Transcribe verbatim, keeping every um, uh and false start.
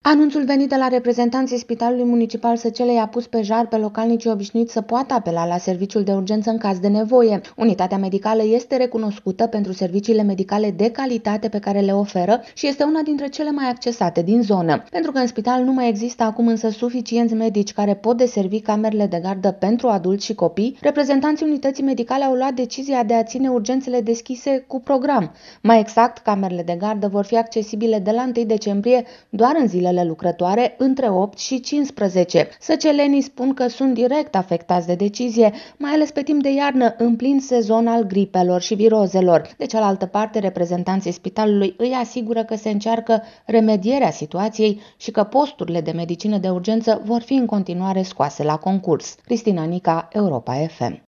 Anunțul venit de la reprezentanții Spitalului Municipal Săcelei a pus pe jar pe localnicii obișnuiți să poată apela la serviciul de urgență în caz de nevoie. Unitatea medicală este recunoscută pentru serviciile medicale de calitate pe care le oferă și este una dintre cele mai accesate din zonă. Pentru că în spital nu mai există acum însă suficienți medici care pot deservi camerele de gardă pentru adulți și copii, reprezentanții unității medicale au luat decizia de a ține urgențele deschise cu program. Mai exact, camerele de gardă vor fi accesibile de la întâi decembrie doar în zilele lucrătoare între opt și cincisprezece. Săcelenii spun că sunt direct afectați de decizie, mai ales pe timp de iarnă, în plin sezon al gripelor și virozelor. De cealaltă parte, reprezentanții spitalului îi asigură că se încearcă remedierea situației și că posturile de medicină de urgență vor fi în continuare scoase la concurs. Cristina Nica, Europa F M.